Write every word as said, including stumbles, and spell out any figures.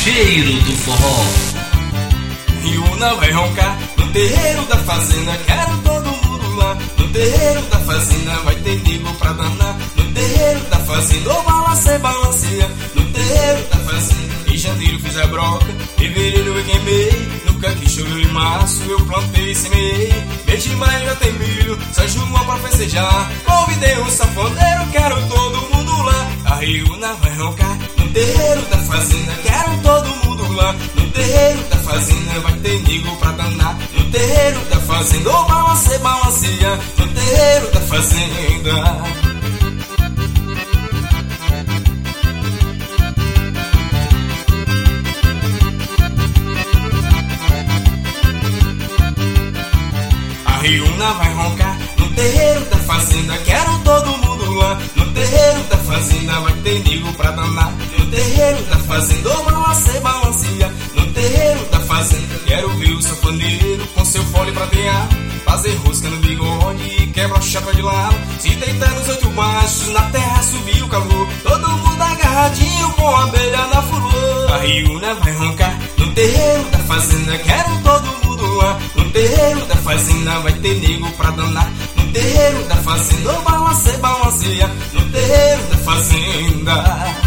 cheiro do forró. Riuna vai roncar no terreiro da fazenda, quero todo mundo lá. No terreiro da fazenda vai ter nego pra danar. No terreiro da fazenda, o balancê balanceia. No terreiro da fazenda, em janeiro fiz a broca, fevereiro eu queimei. Nunca que choveu em março, eu plantei e semeei. Mês de maio já tem milho, São João pra festejar. Convidei um sanfoneiro, quero todo mundo lá. A Riuna vai roncar no terreiro da fazenda, quero todo mundo lá. No terreiro da fazenda vai ter nego pra danar. No terreiro da fazenda, o balancê balanceia. No terreiro da fazenda. Riuna vai roncar no terreiro da fazenda, quero todo mundo lá. No terreiro da fazenda vai ter nego pra danar. No terreiro da fazenda, o balancê balanceia. No terreiro da fazenda, quero ver o sanfoneiro com seu fole prateado, fazer rosca no bigode e quebra o chapéu de lado. Se deitar nos oito baixos, na terra subir o calor. Todo mundo agarradinho com a abelha na flor. A Riuna vai roncar no terreiro da fazenda, quero todo mundo lá. No terreiro da fazenda vai ter nego pra danar. No terreiro da fazenda, o balancê balanceia. No terreiro da fazenda.